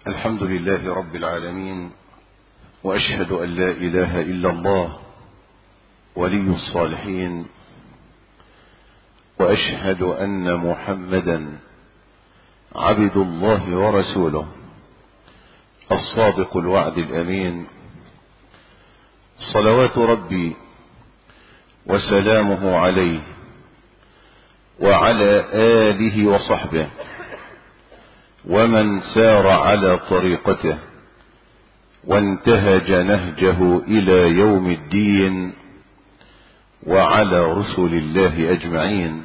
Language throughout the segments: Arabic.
الحمد لله رب العالمين، وأشهد أن لا إله إلا الله ولي الصالحين، وأشهد أن محمدا عبد الله ورسوله الصادق الوعد الأمين، صلوات ربي وسلامه عليه وعلى آله وصحبه ومن سار على طريقته وانتهج نهجه إلى يوم الدين، وعلى رسل الله أجمعين.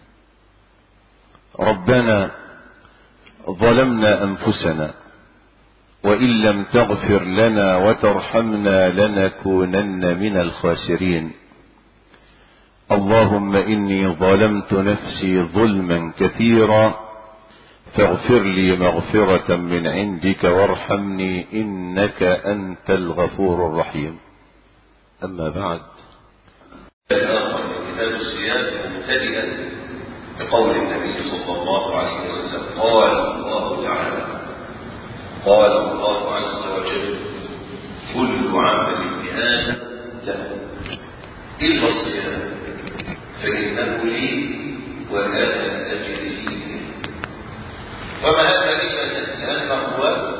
ربنا ظلمنا أنفسنا، وإن لم تغفر لنا وترحمنا لنكونن من الخاسرين. اللهم إني ظلمت نفسي ظلما كثيرا فاغفر لي مغفرة من عندك وارحمني إنك أنت الغفور الرحيم. أما بعد، الآخر من كتاب الصيام مبتدئا بقول النبي صلى الله عليه وسلم: قال الله تعالى: قال الله عز وجل: كل عمل ابن آدم له إلا الصيام فإنه لي وأنا أجزي به. وما هذا إلا لأنه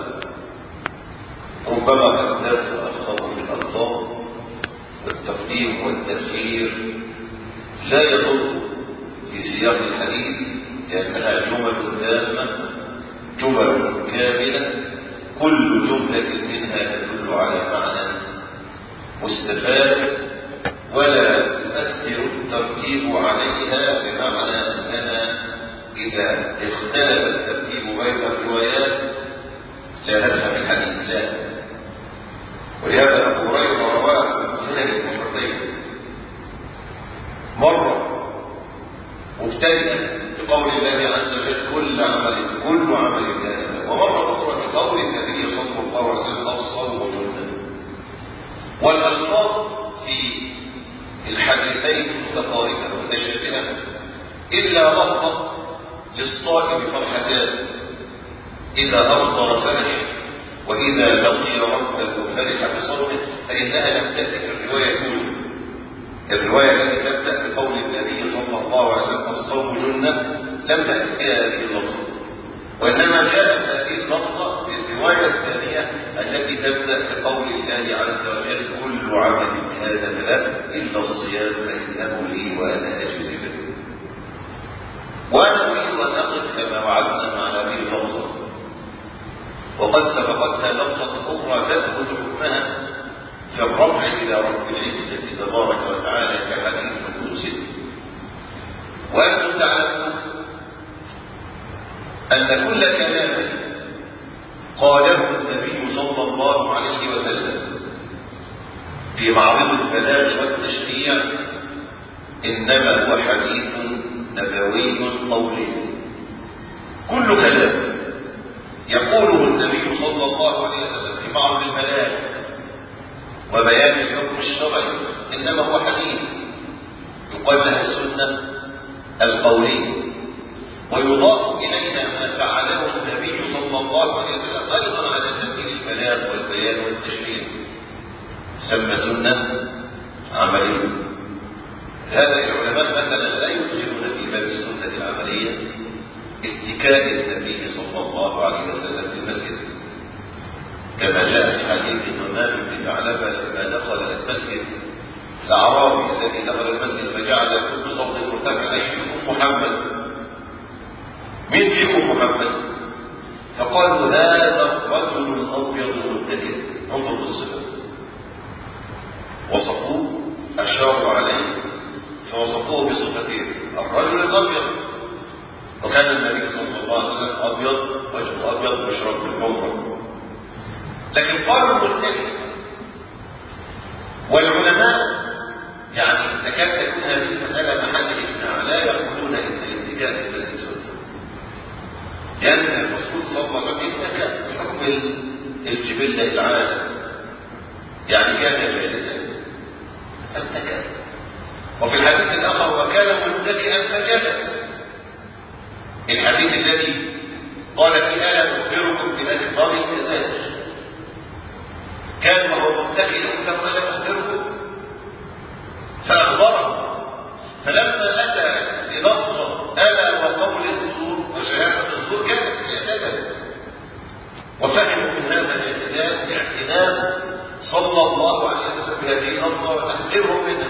ربما قدمت وأخطأ في الألفاظ والتقديم والتأخير لا يضر في سياق الحديث، لأنها جمل تامة جمل كاملة، كل جملة منها تدل على معنى مستفاد، ولا يؤثر الترتيب عليها بمعنى أننا إذا اختلف الترتيب بين الروايات لا نفهم الحديث، لا. ولهذا أبو هريرة رواه البخاري مرتين، مرة مبتدئا بقول الله عز وجل: كل عمل آدم، ومرة أخرى بقول النبي صلى الله عليه وسلم: الصوم جنة. والألفاظ في الحديثين متقاربة متشابهة، إلا لفظة للصائم فرحتان: إذا أفطر فرح، وإذا لقي ربه فرح بصومه. فإنها لم تأتي في الرواية الأولى. الرواية التي تبدأ بقول النبي صلى الله عليه وسلم: الصوم جنة لم تأتي فيها هذه اللفظة، وإنما جاءت هذه اللفظة في الرواية الثانية التي تبدأ بقول الله عز وجل: كل عمل ابن آدم له إلا الصيام فإنه لي وأنا أجزي به. وأنا أريد أن أقف كما وعدنا مع هذه اللفظة، وقد سبقتها لفظة أخرى تأخذ حكمها في الرفع إلى رب العزة تبارك وتعالى كحديث القدسي. وأنتم تعلمون أن كل كلام قاله النبي صلى الله عليه وسلم في معرض البلاغ والتشريع إنما هو حديث نبوي قولي. كل كلام يقوله النبي صلى الله عليه وسلم في معرض البلاغ وبيان الحكم الشرعي إنما هو حديث يقال لها السنة القولية، ويضاف إليها ما فعله النبي صلى الله عليه وسلم أيضا على سبيل البلاغ والبيان والتشريع، سمى سنة عملية. هذا العلماء مثلا لا يدخلون في باب السنة العملية اتكاء النبي صلى الله عليه وسلم في المسجد، كما جاء في حديث الإمام بن ثعلبة لما دخل المسجد الأعرابي الذي دخل المسجد فجعل يقول بصوت مرتفع: أيكم محمد؟ من فيكم محمد؟ فقالوا: هذا الرجل الأبيض المتكئ. انظر بالصفة، وصفوه، أشاروا عليه فوصفوه بصفتين: الرجل الأبيض، وكان النبي صلى الله عليه وسلم أبيض، وجهه أبيض، مشرب بالحمرة، لكن قالوا المتكئ. والعلماء يعني تكاد تكون هذه المسألة محل إجماع، لا يقولون إن الاتكاء في المسجد سنة، لأن الرسول صلى الله عليه وسلم اتكى بحكم الجبلة العادة، يعني كان جالسا فاتكى. وفي الحديث الآخر: وكان متكئا فجلس. الحديث الذي قال فيه: ألا أخبركم بأكبر بهذه اللفظة وتحذيرهم منها.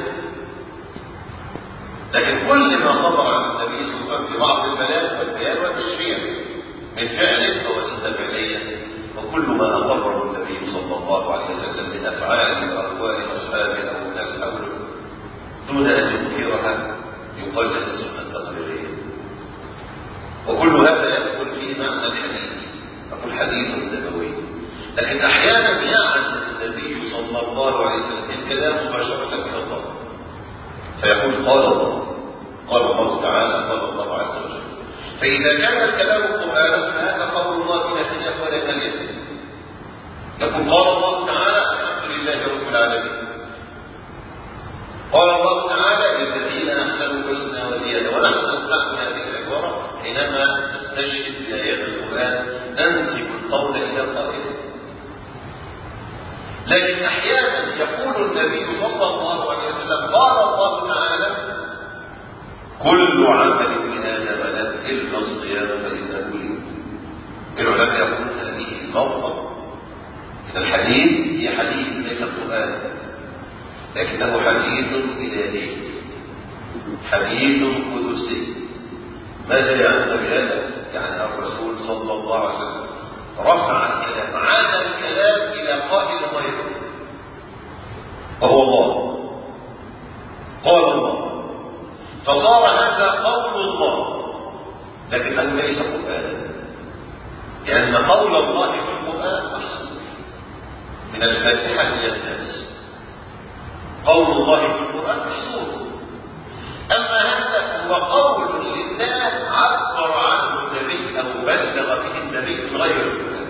لكن كل ما صدر عن النبي صلى الله عليه وسلم في بعض البلاغ والبيان والتشريع من فعل أو وسيلة فعلية، وكل ما أقره النبي صلى الله عليه وسلم من أفعال وأقوال أصحابه أو الناس حوله دون أن ينكرها يقال له السنة التقريرية. وكل هذا يدخل في معنى الحديث، نقول حديث نبوي. لكن أحيانا يعزم النبي صلى الله عليه وسلم الكلام مباشرة من الله، فيقول قال الله، قال الله تعالى، قال الله عز وجل. فإذا كان الكلام قرآنا فهذا قول الله بلا خلاف ولا كلام. يقول قال الله تعالى الحمد لله رب العالمين. قال الله تعالى للذين أحسنوا الحسنى وزيادة. ونحن نستعمل هذه العبارة حينما نستشهد بآيات القرآن ننسب القول إلى قائله. لكن أحيانا يقول النبي صلى الله عليه وسلم قال الله تعالى كل عمل ابن آدم له إلا الصيام فإنه لي. العلماء يقولون هذه الموضع إن الحديث هي حديث ليس القرآن، لكنه حديث إلهي، حديث قدسي. ماذا يعني بهذا؟ يعني الرسول صلى الله عليه وسلم رفع الكلام، عاد الكلام إلى قائل غيره وهو الله. قال الله، فصار هذا قول الله لكنه ليس قرآنا، لأن قول الله في القرآن محصور من الفاتحة إلى الناس. قول الله في القرآن محصور. أما هذا هو قول لله عبر عنه النبي أو بلغ به النبي من غير القرآن.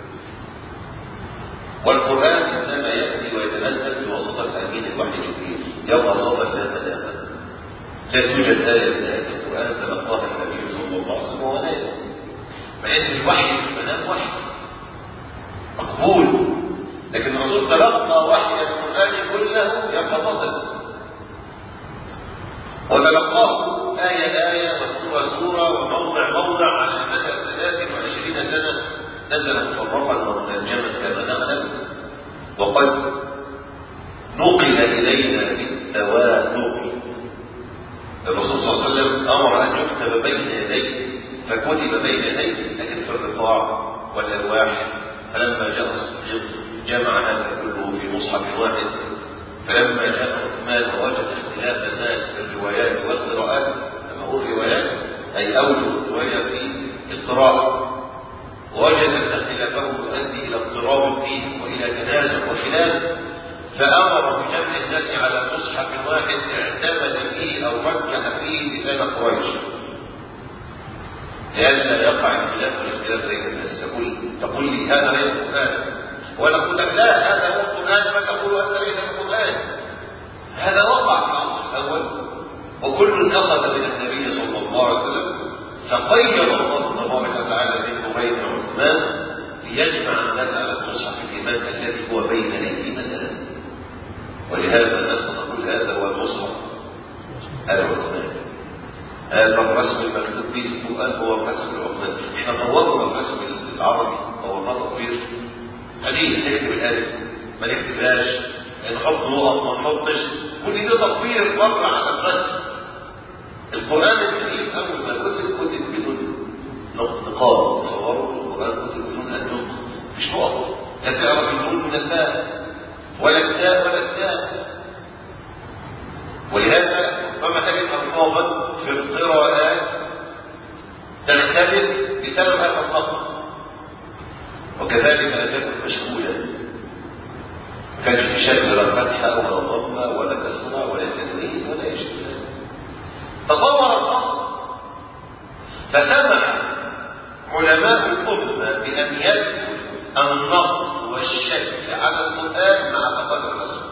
والقرآن إنما يأتي ويتنزل بواسطة أمين الوحي جبريل يوم لا تنام. لا توجد آية من آيات القرآن تلقاها النبي صلى الله عليه وسلم وهو نائم، فإن الوحي في المنام وحي مقبول. لكن الرسول تلقى وحي القرآن كله يقظة، وتلقاه آية وسورة وموضع على مدى 23 سنة نزل مفرقا ومنجما كما نعلم. وقد نقل إلينا بالتواتر. الرسول صلى الله عليه وسلم أمر أن يكتب بين يديه فكتب بين يديه، لكن في الرقاع والألواح. فلما جاء الصديق جمع هذا كله في مصحف واحد. فلما جاء عثمان ووجد اختلاف الناس في الروايات والقراءات، لما أقول روايات أي أوجه الرواية في القراءة، ووجد أن اختلافه يؤدي إلى اضطراب فيه وإلى تنازع وخلاف، فأمر بجمع الناس على مصحف واحد اعتمد فيه أو رجح فيه لسان قريش لئلا يقع الاختلاف بين الناس. تقول لي هذا ليس قرآن، ولا أقول لك لا هذا هو القرآن، فتقول أنت ليس القرآن. هذا وقع في العصر الأول، وكل أخذ من النبي صلى الله عليه وسلم. فقيد الله تبارك وتعالى بين عمر وعثمان ليجمع الناس على المصحف الإمام الذي هو بين أيدينا الآن. ولهذا نقول هذا هو المصحف العثماني، هذا الرسم المكتوب به القرآن هو الرسم العثماني. احنا طورنا الرسم العربي طورناه تطوير قليل، نكتب الالف ما نكتبهاش، نحط نقط ما نحطش، كل ده تطوير مره على الرسم. القرآن الكريم أول ما كتب بدون نقاط. تصوروا القرآن كتب بدون أن ينقط، مش نقط، لا تعرف النون من الباء ولا التاء ولا التاء. ولهذا ربما تجد ألفاظا في القراءات تختلف بسبب هذا الخطأ. وكذلك لم يكن مشغولا، ما كانش في شكل لا فتحة ولا ضمة ولا كسرة ولا تنوين ولا إشكال. تطور الخطأ، فسمح علماء الأمة بأن يذكر النقد والشك على القرآن مع بقاء الرسم.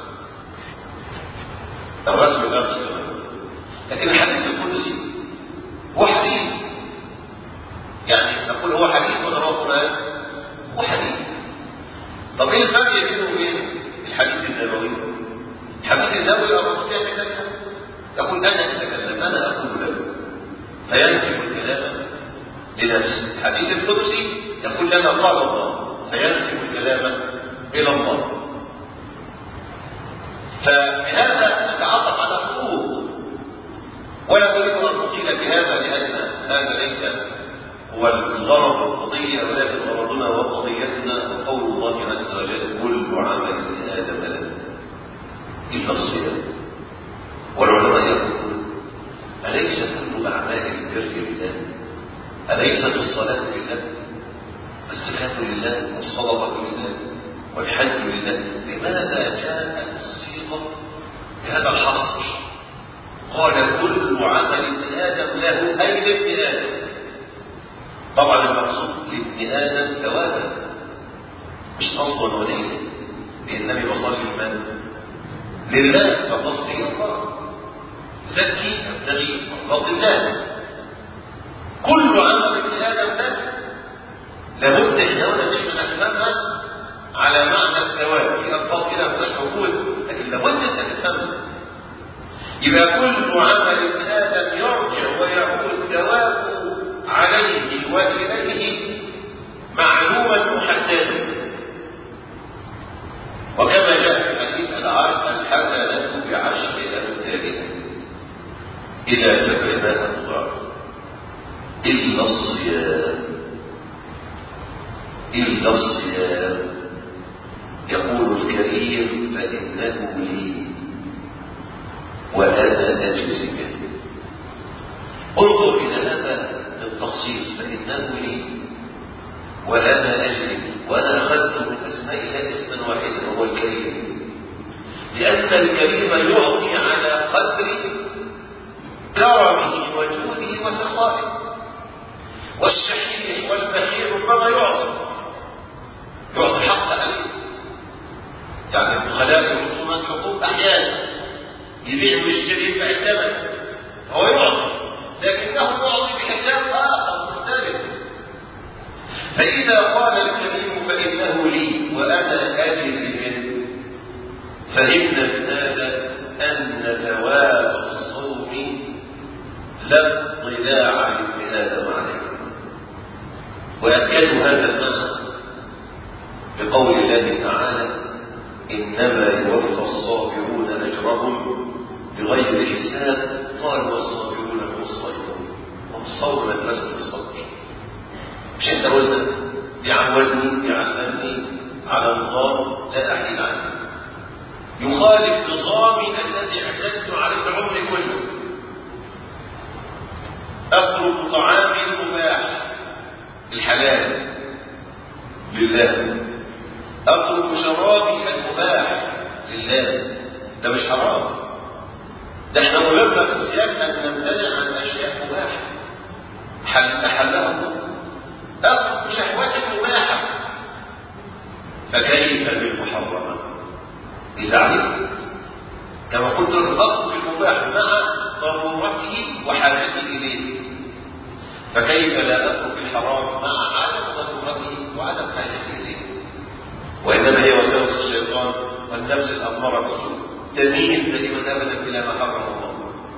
الرسم باقي كمان، لكن الحديث القدسي هو حديث، يعني نقول هو حديث ولا هو قرآن؟ هو حديث. طب ايه الفرق بينه وبين الحديث النبوي؟ الحديث النبوي الرسول يتكلم، يقول انا اتكلم، انا اقول لك، فينسب الكلام لنفسه. الحديث القدسي يقول لنا قال الله، فينسب الكلام الى الله. فبهذا نتعرف على حقوق، ولا أريد أن أطيل في هذا لأن هذا ليس هو الغرض القضية، ولكن غرضنا وقضيتنا قول الله عز وجل: كل عمل ابن آدم له إلا الصيام. والعلماء يقولون: أليس كل أعمال البر لله؟ أليست الصلاة لله؟ الزكاة لله؟ والصدقة لله؟ والحج لله؟ لماذا جاءت الصيغة بهذا الحصر؟ قال: كل عمل ابن آدم له، أي لابن آدم. طبعا المقصود لابن آدم ثوابا، مش أصلا وليا، لأن النبي بصلي لمن؟ لله، فالقصد هي الله، زكي أبتغي مرضات الله. كل عمل ابن آدم له لابد ان هنا مش نفهمها على معنى الثواب، في الفاظ كده مش موجود، لكن لابد ان تفهمها. يبقى كل عمل ابن آدم يرجع ويعود ثوابه عليه وإليه معلوما محددا، وكما جاء في حديث الحسنة بعشر أمثالها إلى 700 ضعف إلا الصيام. إلا الصيام يقول الكريم: فإنه لي وأنا أجزي به. انظر إلى هذا التقسيم: فإنه لي وأنا أجزي به، وأنا أخذت من أسماء الله اسما واحدا وهو الكريم، لأن الكريم يعطي على قدر كرمه وجوده وسخائه، والشحيح والبخيل ربما يعطي حق عليه. يعني البخلاء يعطون الحقوق أحيانا، يبيع ويشتري يدفع الثمن، فهو يعطي، لكنه يعطي بحساب آخر مختلف. فإذا قال الكريم: فإنه لي وأنا أجزي به، فهمنا من هذا أن ثواب الصوم لا اطلاع لابن آدم عليه. ويأكد هذا المعنى بقول الله تعالى: إنما يوفى الصابرون أجرهم بغير حساب. قال: والصابرون هم الصابرون. والصبر مدرسة الصبر، مش انت قلنا بيعودني بيعلمني على نظام لا أحيل عنه، يخالف نظامي الذي اعتدت عليه بعمري كله. أترك طعامي المباح الحلال لله، أترك شرابي المباح لله، ده مش حرام، ده احنا أمرنا في الصيام أن نمتنع عن أشياء مباحة أحلها الله. أترك شهوتي المباحة، فكيف بالمحرمة؟ إذا علمت كما قلت لك أترك المباح مع ضرورته وحاجته إليه، فكيف لا أترك الحرام مع عدم ضرورته وعدم حاجته إليه؟ وإنما هي وسوس الشيطان والنفس الأمارة بالسوء تميل دائما أبدا إلى ما حرم الله،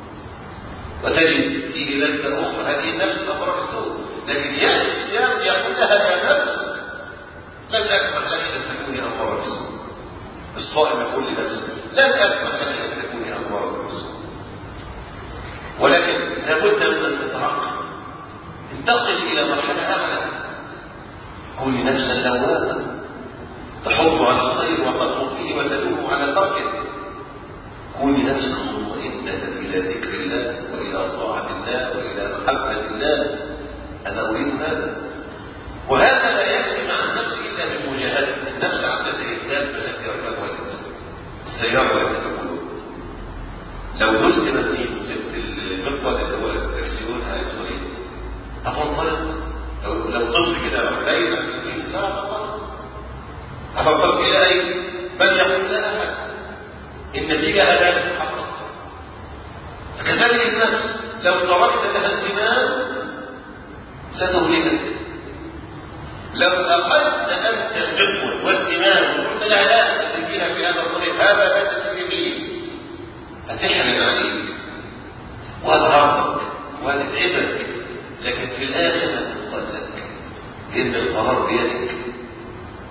وتجد فيه لذة أخرى. هذه النفس الأمارة بالسوء، لكن يأتي الصيام يقول لها: يا نفس لن أسمح لك أن تكوني أمارة بالسوء. الصائم يقول لنفسه: لن أسمح لك أن تكوني أمارة بالسوء. ولكن لابد من أن تتعقل، انتقل إلى مرحلة أعلى، كوني نفسا لوامة تحض على الخير وتطلب فيه وتدوم على تركه، كوني نفسا مطمئنة إلى ذكر الله وإلى طاعة الله وإلى محبة الله. أنا أريد هذا، وهذا لا يسلم عن نفسه إلا بالمجاهدة. النفس عندها الدابة التي يركبها الإنسان، السيارة التي تقوله، لو دست بنزين وسبت المقود اللي هو الدرسيون هيصير هتنطلق. لو طفل كده ليس في الساعة هتنطلق إلى أين؟ بل يقول لا أحد، النتيجة هلاك حقا. فكذلك النفس لو تركت لها الزمان ستهلكك. لو أخذت أنت الجبن والزمان وقلت لها لا تسيبيها في هذا الطريق، هذا لا تسيبي فيه، هتحرم عليك وهتهربك وهتتعبك، لكن في الآخر هتنقذ لك، لأن القرار بيدك.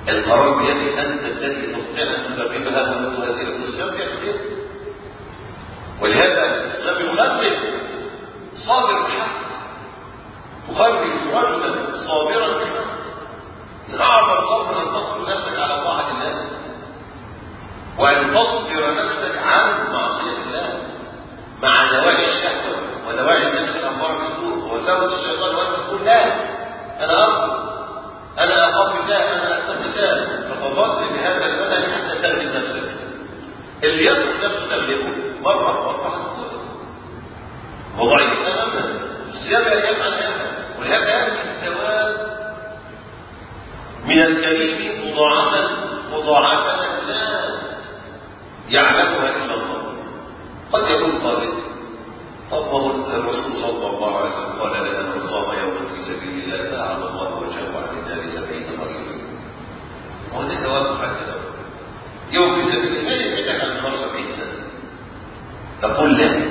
القرار بيدك أنت الذي تستطيع أن تدربها هذه الصيام بيدك. ولهذا الإسلام يخرج صابر بحق، يخرج رجلا صابرا بحق. من أعظم صبر أن تصبر نفسك على طاعة الله، وأن تصبر نفسك عن معصية الله مع دواعي الشهوة ودواعي النفس الأمارة بالسوء ووساوس الشيطان، وأن تقول لا أنا أرجو، أنا أخاف الله، أنا أتقي الله، فتظل بهذا المنهج حتى تغلب نفسك. اللي يترك نفسه تغلبه مرة هتقوله وضعيف أمامنا الصيام يفعل هذا. ولهذا يأتي الثواب من الكريم مضاعفة لا يعلمها إلا الله. قد يكون قائل طب الرسول صلى الله عليه وسلم قال لنا من صام يوما في سبيل الله باعد الله وجهه عن النار 70 مريضا، وهذا ثواب حتى يوم في سبيل الله يبعدك عن النار 70 سنة. نقول لا،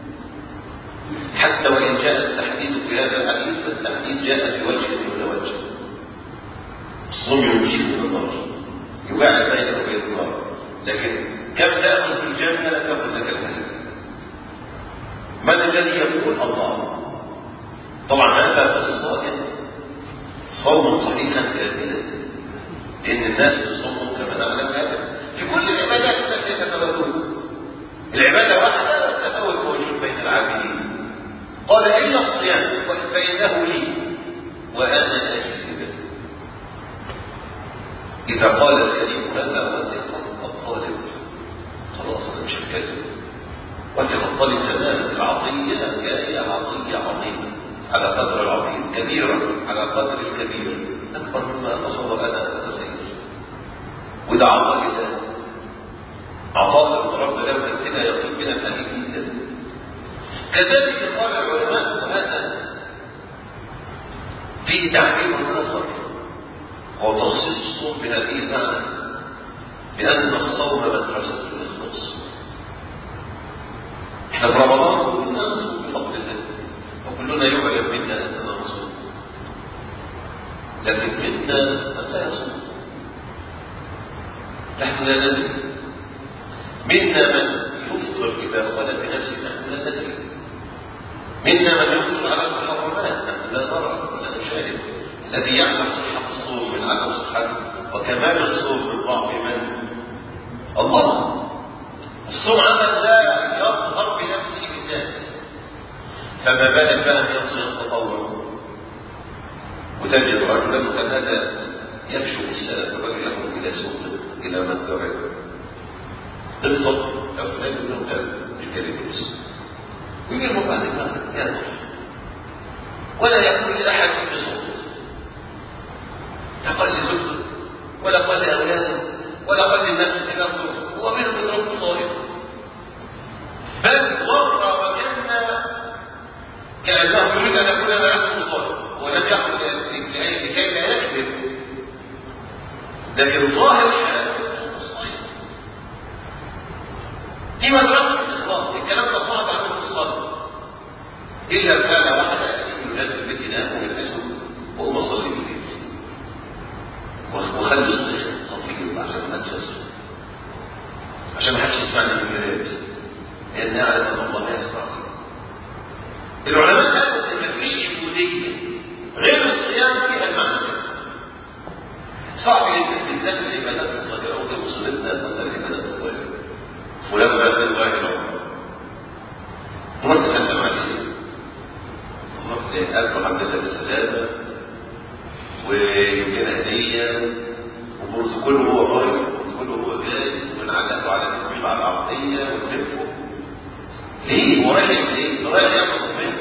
حتى وإن جاء التحديد في هذا الحديث فالتحديد جاء بوجه دون وجه. الصوم ينجيه من النار، يباعد بينك وبين النار، لكن كم تأخذ في الجنة لا تأخذ لك الهدف. من الذي يقول؟ الله. طبعا هذا في الصائم صوم صحيحا كاملا، لأن الناس يصومون كما نعلم هذا في كل العبادات الناس يتفاوتون. العبادة واحدة والتفاوت موجود بين العابدين. قال إلا الصيام فإنه لي وأنا أجزي به. إذا قال الكريم هذا وثق الطالب، خلاص أنا مش هتكلم. وثق الطالب تماما، العطية جاية عطية عظيمة على قدر العظيم، كبيرة على قدر الكبير، أكبر مما أتصور أنا أتخيل. وده عطاء الله، عطاء الرب له أمثلة يقين من الأهل جدا. كذلك قال العلماء وهذا فيه تعبير آخر، هو تخصيص الصوم بهذه المعنى، لأن الصوم مدرسة الإخلاص. احنا في رمضان كلنا نصوم بفضل الله، وكلنا يعلم منا أننا نصوم، لكن منا من لا يصوم، نحن لا ندري. منا من يفطر إذا خلت بنفسه، نحن لا ندري. منا من يفطر على المحرمات، نحن لا نرى ولا نشاهد. الذي يعلم صحة الصوم من عدم صحته وكمال الصوم من ضعف من؟ الله. الصوم عمل لا يظهر بنفسه للناس، فما بالك بقى ان يصل التطوع. وتجد رجلا كان هذا يكشف السلف، الرجل يخرج الى سوق الى مدرج بالضبط افلام منهم مش كاليبس، ويجي بعد كده يدخل ولا يقول لاحد بصوته، لا قال لزوجته ولا قال لاولاده ولا قال للناس في الارض، هو منهم يضربه صائم، بل ورى وكان كانه يريد ان يكون هذا رسم صائم، ولم يقل لكي لا يكذب، لكن ظاهر حاله الصائم. دي مدرسه الاخلاص. الكلام ده صعب على الصلاه، الا كان واحد يسيب الولاد في البيت ينام ويلبسه وهو مصلي بالليل، وخلي صوتك خفيف عشان ما حدش يسمع، عشان ما حدش يسمعني من الولاد، لان اعلم ان الله يسمعني. العلماء قالوا ان مفيش عبوديه غير الصيام فيها المعنى. صعب جدا بالذات العبادات الصغيره، ودي مصيبتنا ان العبادات الصغيره فلان بقى في الظاهر تروح تسلم عليه، تروح لقلبه الحمد لله بالسلامه ويمكن هديه وبروتوكوله هو رايح وبروتوكوله هو جاي، ونعلقه على التكوين على العرضيه ونلفه. ليه؟ هو رايح ليه؟ رايح ياخد منه.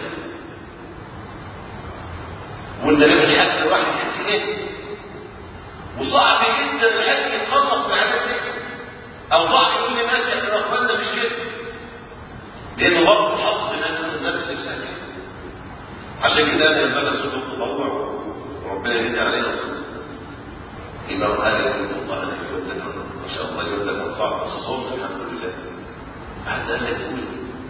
وانت ليه الحج الواحد يحكي ايه؟ وصعب جدا الحج يتخلص من عادات ايه؟ او صعب يقول للناس احنا اخواننا مش كده، لانه برضه حظ الناس نفسها كده. عشان كده لما نسلك التطوع وربنا يهدي علينا الصوم، يبقى هذا يقول الله انا يقول لك ما شاء الله يقول لك صعب الصوم الحمد لله. بعد ان تقول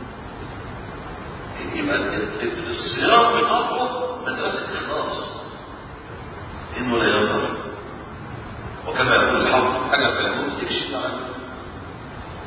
يبقى الصيام بالأفضل مدرسة إخلاص، إنه لا يظهر.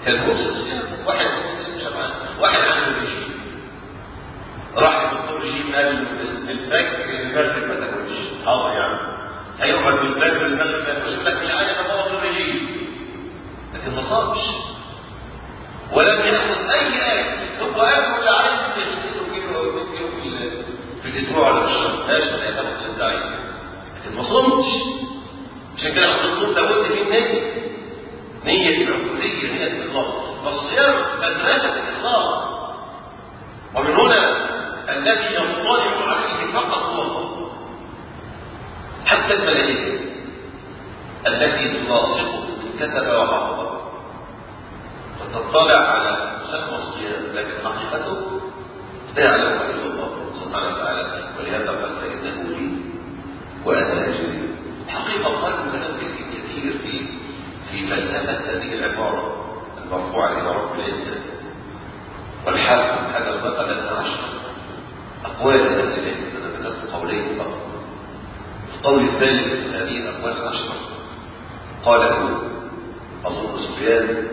كان مسلم واحد مسلم شبعان، واحد عنده رجيم راح يفطر رجيم قبل الفجر المغرب ما تاكلش، حاضر يعني هيقعد بالفجر المغرب ما تاكلش، يقول لك مش عايز ابوظ الرجيم، لكن ما صامش ولم ياخذ اي اكل، هو اكل اللي عايز يغسله كيلو او 2 كيلو في الاسبوع ولا في الشهر، ماشي ما ياخذ اللي انت عايزه، لكن ما صمتش. عشان كده في الصوم لابد فيه النية، نية العبودية، نية الإخلاص. فالصيام مدرسة الإخلاص، ومن هنا الذي يطلع عليه فقط هو الله. حتى الملائكة التي تلاصقه من كتب وحفظ فتطلع على مسمى الصيام، لكن حقيقته لا يعلمها إلا الله سبحانه وتعالى، ولهذا قال فإنه لي وأنا أجزي. حقيقة قالوا كلام كثير في فلسفة هذه العبارة المرفوعة إلى رب العزة. والحافظ حجر نقل لنا 10 أقوال أهل العلم، أنا ذكرت قولين فقط. القول الثالث من هذه الأقوال 10 قاله أظن سفيان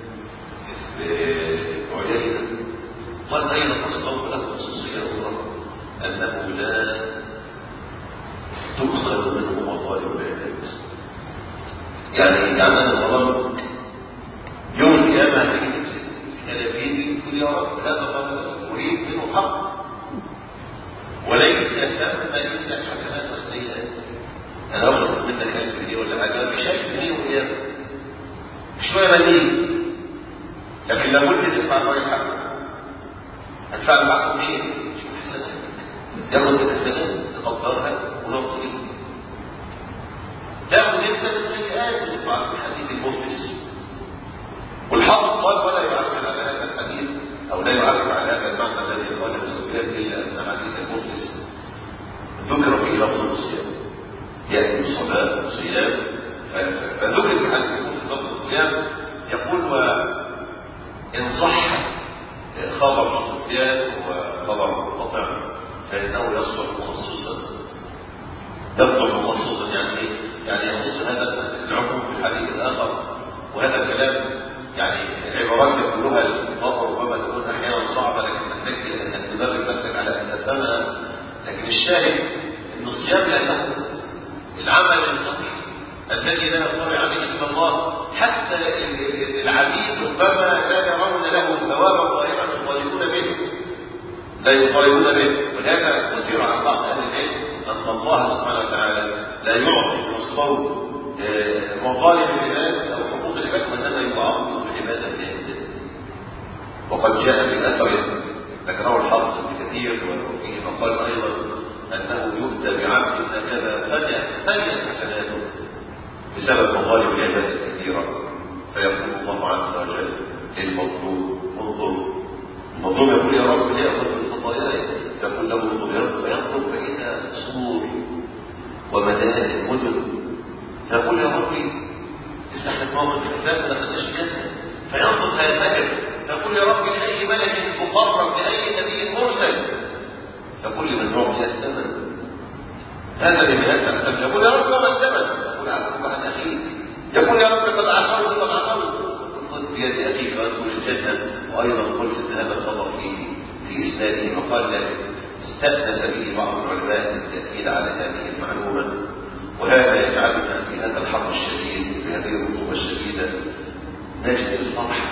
عيينة، قال أيضا الصوم له خصوصية أخرى أنه لا تؤخذ منه مظالم العباد. يعني أنا ظلمت يوم القيامة هتيجي تمسك كلابيني تقول يا رب هذا ظلم أريد منه حق، وليس يهتم إلا الحسنات والسيئات. أنا أخذ منك 1000 جنيه ولا حاجة مش 1000 جنيه والقيامة شوية مليء، لكن لابد تدفع الراجل حقه. هدفع له حقه منين؟ شوف الحسنات، ياخد من الحسنات تقدرها ونرضي، تاخد انت من السيئات وتدفع في الحديث المفلس. والحافظ قال ولا يعبر على هذا الحديث او لا يعبر على هذا المعنى الذي قاله سفيان الا ان حديث المفلس ذكر فيه لفظ الصيام، ياتي صلاه صيام، فذكر في حديث المفلس لفظ الصيام. يقول وان صح خبر سفيان وخبر منقطع فانه يصبح مخصصا. يصبح مخصصا يعني ايه؟ يعني يخص هذا العموم في الحديث الاخر. وهذا الكلام يعني عبارات يقولها الكفار ربما تكون احيانا صعبه، لكن تحتاج الى انك تدرب نفسك على ان تفهمها. لكن الشاهد ان الصيام لانه العمل الخفي الذي لا يطلع عليه الا الله، حتى العبيد ربما لا يرون له ثوابا ظاهرا يطالبون به، لا يطالبون به. ولهذا اثر عن بعض اهل العلم ان الله سبحانه وتعالى لا يعطي من الصوم مظالم العباد او حقوق العباد، وانما يعاقب العباده بيده. وقد جاء في اثر ذكره الحافظ ابن كثير وفيه مقال ايضا انه يؤتى بعبد هكذا فنيت حسناته بسبب مظالم العباد الكثيره، فيقول الله عز وجل للمظلوم انظر. المظلوم يقول يا رب ليه اخذ من خطاياي؟ يقول له انظر يا رب، فينظر فاذا صور ومدائن مدن، فيقول يا ربي استحلف موقف الحساب ما دخلناش الجنه، فينظر فينفجر، فيقول يا ربي لاي ملك مقرب لاي نبي مرسل، فيقول لمن يعطي الثمن هذا اللي يدفع الثمن، يقول يا رب وما الثمن؟ يقول عفوا عن اخيك، يقول يا رب قد عفوت خذ بيد اخيك وادخل الجنه. وايضا قلت ان هذا الخبر في اسناده مقال لكن استأنس به بعض العلماء للتأكيد على هذه المعلومة. وهذا يجعلنا في هذا الحر الشديد في هذه الرطوبة الشديدة نجد الفرحة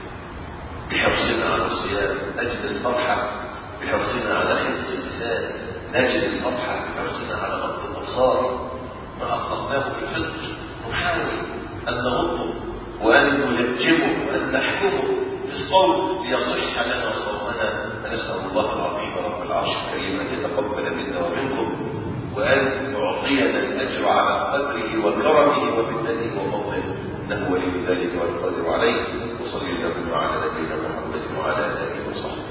بحرصنا على الصيام، نجد الفرحة بحرصنا على حفظ اللسان، نجد الفرحة بحرصنا على غض الأبصار. ما أخطأناه في الفطر نحاول أن نغضه وأن نلجمه وأن نحكمه في الصوم ليصح لنا صومنا. فنسأل الله العظيم رب العرش الكريم أن يتقبل منا ومنكم، وأن يعطينا الأجر على قدره وكرمه ومنته وفضله، إنه ولي ذلك والقادر عليه. وصلى الله على نبينا محمد وعلى آله وصحبه.